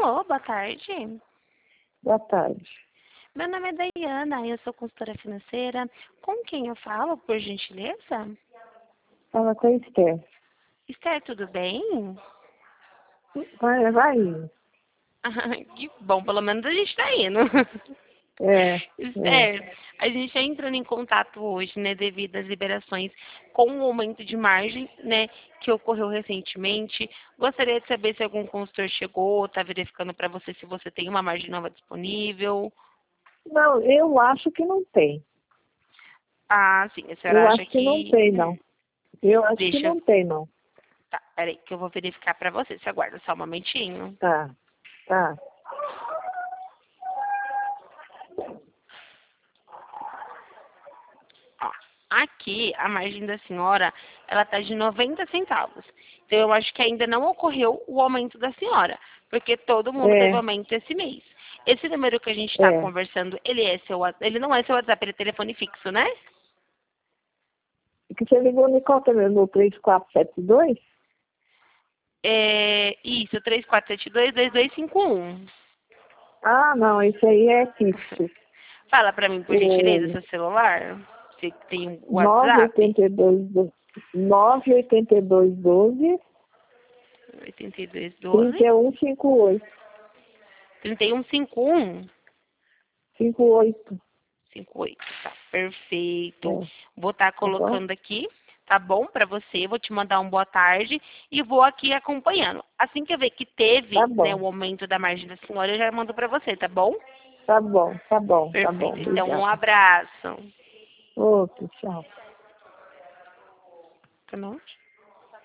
Alô, boa tarde. Boa tarde. Meu nome é Daiana, eu sou consultora financeira. Com quem eu falo, por gentileza? Fala com a Esther. Esther, tudo bem? Vai indo. Que bom, pelo menos a gente está indo. É. Esther, a gente está entrando em contato hoje, né, devido às liberações com o aumento de margem, né, que ocorreu recentemente. Gostaria de saber se algum consultor chegou, está verificando para você se você tem uma margem nova disponível. Não, eu acho que não tem. Ah, sim, a senhora Eu acha acho que não que... tem, não. Eu acho que Deixa... não tem, não. Tá, peraí, que eu vou verificar para você. Você aguarda só um momentinho. Tá. Ó, aqui, a margem da senhora, ela tá de 90 centavos. Então, eu acho que ainda não ocorreu o aumento da senhora, porque todo mundo teve aumento esse mês. Esse número que a gente está conversando, ele não é seu WhatsApp, ele é telefone fixo, né? Que você ligou no qual também? No 3472? Isso, 3472-2251. Ah, não, isso aí é fixo. Fala pra mim, por gentileza, seu celular. Você tem um WhatsApp? 98212 8212 3158. 3151 58. 58, tá, perfeito. É. Vou estar Tá bom? colocando aqui, tá bom, para você. Vou te mandar um boa tarde e vou aqui acompanhando. Assim que eu ver que teve, Tá né, bom. o aumento da margem da senhora, eu já mando para você, tá bom? Tá bom. Perfeito. Então, um Obrigada. abraço. Outro, tchau. Tá bom?